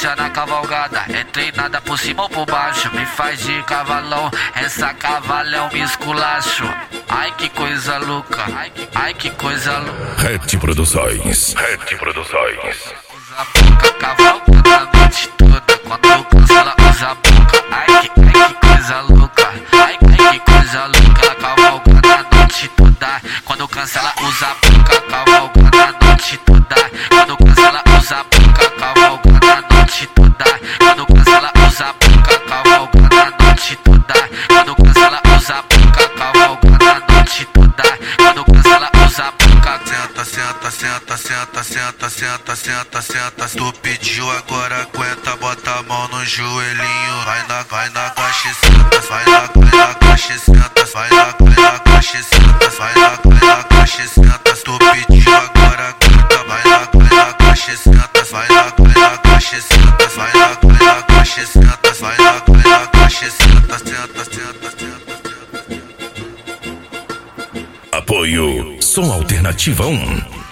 potência na cavalgada, é treinada por cima ou por baixo, me faz de cavalão, essa cavalhão me esculacho. Ai que coisa louca, ai que coisa louca. Red Produções, Red Produções. Usa a boca, cavalgando a noite toda, quando cansa ela usa a boca. Ai que coisa louca, ai que coisa louca. Ela cavalgando a noite toda, quando cansa ela usa a boca. Cavalgando a noite toda, quando cansa ela usa a boca. Cavalgando a noite toda, quando cansa ela usa a boca. Cavalgando a noite toda, quando cansa ela usa a boca. Cavalgando a noite toda, quando cansa ela usa a boca. Senta, senta, senta, senta, senta, senta, senta, senta. Tu pediu agora aguenta, bota a mão no joelhinho. Vai na coxa e senta, vai na coxa e senta, vai na coxa e senta, vai na coxa e senta. Tu pediu agora aguenta, vai na coxa e senta, vai na coxa e senta, vai na coxa e senta, vai na coxa e senta, senta, senta, senta. Apoio Som Alternativa 1.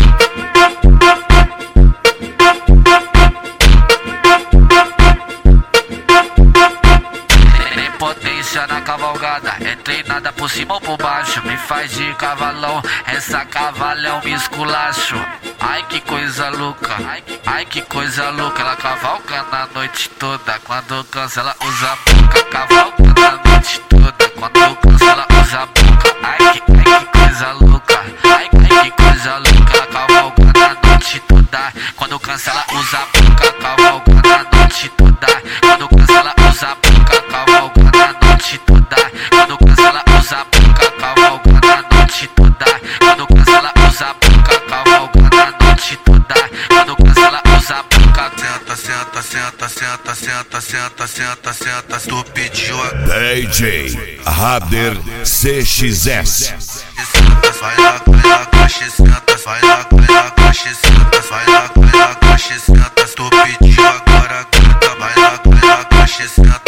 Potência na cavalgada, é treinada por cima ou por baixo, me faz de cavalão, essa cavalhão me esculacho. Ai que coisa louca, ai que coisa louca. Ela cavalgando a noite toda, quando cansa ela usa a boca. Cavalgando a noite toda, quando cansa ela usa a boca. Ai que coisa louca, ai que coisa louca. Ela cavalgando a noite toda, quando cansa ela usa a boca. Cavalgando a noite toda, quando cansa ela usa a boca. Cavalgando a noite toda, quando cansa ela usa a boca. Cavalgando a noite toda, quando cansa ela usa a boca. Cavalgando a noite toda, quando cansa ela usa a boca. Senta, senta, senta, senta, senta, senta, senta, senta. Tu pediu a DJ Rader CXS. Vai na coxa e senta, vai na coxa e senta, vai na coxa e senta. Tu pediu agora aguenta, vai na coxa e senta.